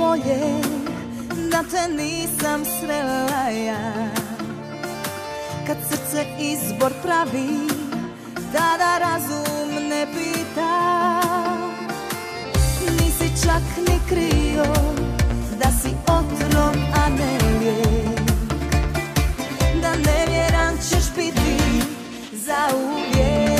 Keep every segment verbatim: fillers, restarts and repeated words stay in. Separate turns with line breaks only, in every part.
bolje da te nisam srela ja. Kad srce izbor pravi, tada razum ne pita. Nisi čak ni krio da si otrov, a ne lijek. Da nevjeran ćeš biti zauvijek.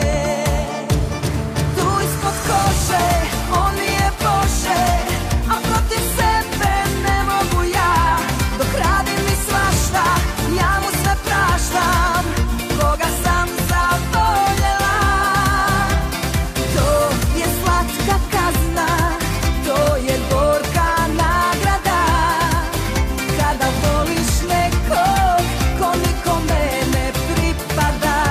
Tu ispod kože, on je Bože, a protiv sebe ne mogu ja. Dok radi mi svašta, ja mu sve praštam, koga sam zavoljela. To je slatka kazna, to je gorka nagrada. Kada voliš nekog ko nikome ne pripada.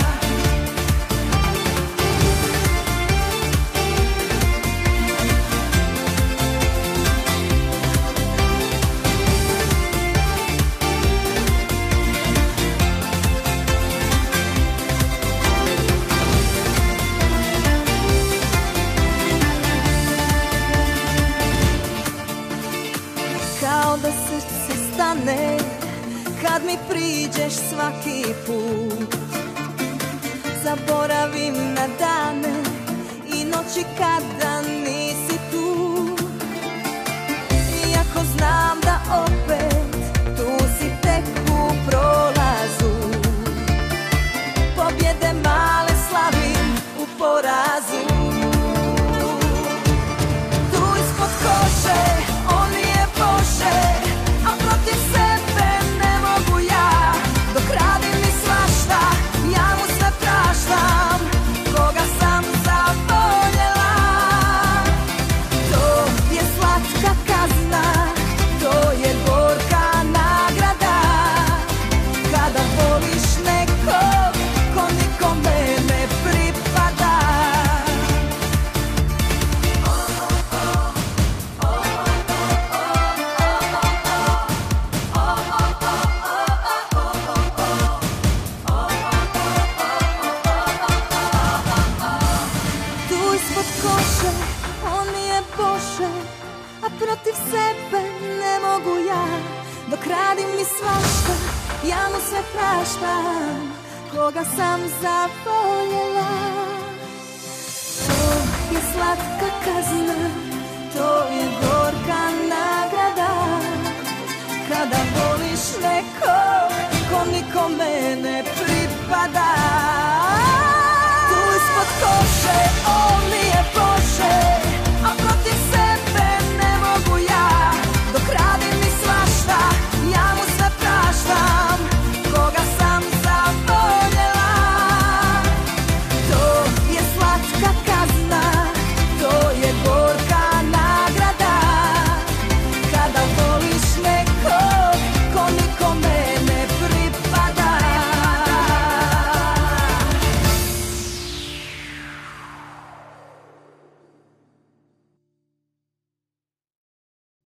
Kao da srce stane kad mi priđeš svaki put. Zaboravim na dane i noći kada nisi tu. Iako znam da opet tu si tek u prolazu. Pobjede male slavim u porazu. Tu ispod kože, on je Bože, a protiv sebe ne mogu ja. Dok radi mi svašta, ja mu sve praštam, koga sam zavoljela. To je slatka kazna, to je gorka nagrada. Kada voliš nekog ko nikome ne pripada. Tu ispod koše, on je Bože, a protiv sebe ne mogu ja. Dok radi mi svašta, ja mu sve praštam, koga sam zavoljela. To je slatka kazna, to je gorka nagrada. Kada voliš nekog ko nikome ne